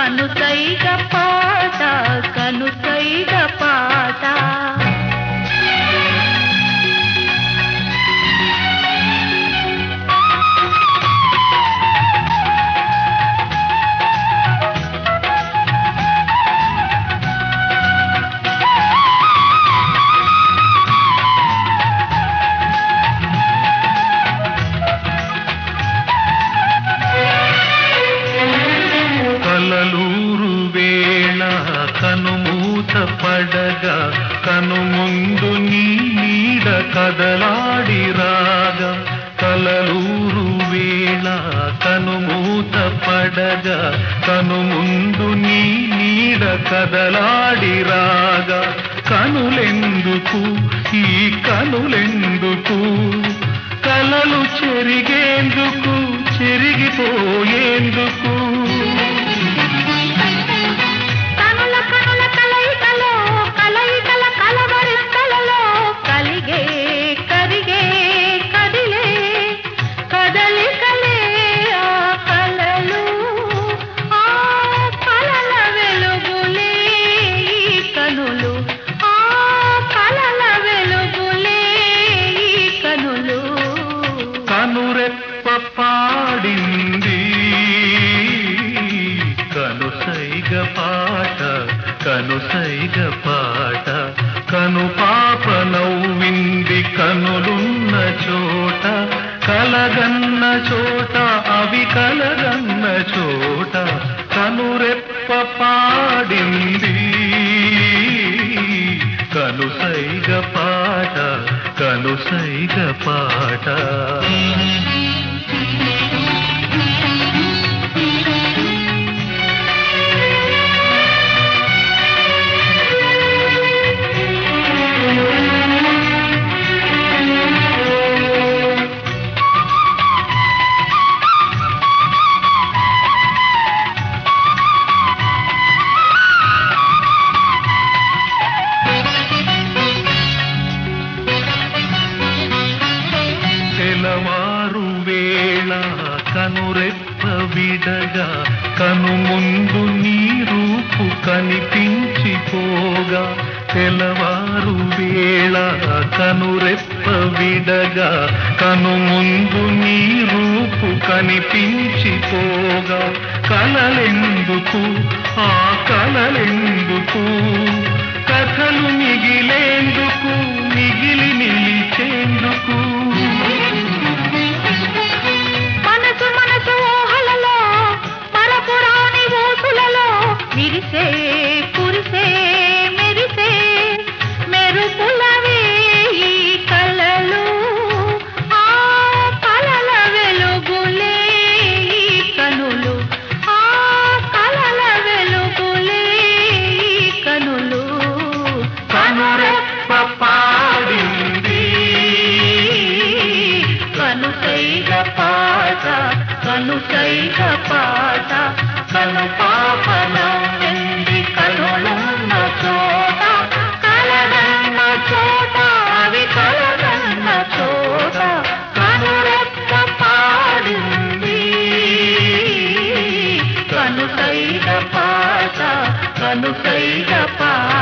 కనుసైగ పాట కనుసైగ పాట కలలూరు వేళ కనుమూత పడగా కనుముందు నీ నీడ కదలాడి రాగా కలలూరు వేళ కనుమూత పడగా కనుముందు నీ నీడ కదలాడి రాగా కనులెందుకు ఈ కనులెందుకు కలలు చెరిగేందుకు చెరిగిపోయేందుకు పాడింది కనుసైగ పాట కనుసైగ పాట కను పాప నవ్వింది కనులున్న చోట కలగన్న చోట అవి కలగన్న చోట కనురెప్ప పాడింది కనుసైగ పాట కనుసైగ పాట తెలవారు వేళ కనురెప్ప విడగా కనుముందు నీ రూపు కనిపించిపోగా తెలవారు వేళ కనురెప్ప విడగా కనుముందు నీ రూపు కనిపించిపోగా కలలెందుకు ఆ కలలెందుకు కథలు మిగిలేందుకు మిగిలి నిలిచేందుకు విరిసే కురిసే మెరిసే మెరుపులవే ఈ కలలు ఆ కలల వెలుగులే ఈ కనులు ఆ కలల వెలుగులే ఈ కనులు కనురెప్ప పాడింది కనుసైగ పాట కనుసైగ పాట కను పాప నవ్వింది కనులున్న చోట కలగన్న చోట అవి కలగన్న చోట కనురెప్ప పాడింది కనుసైగ పాట కనుసైగ పాట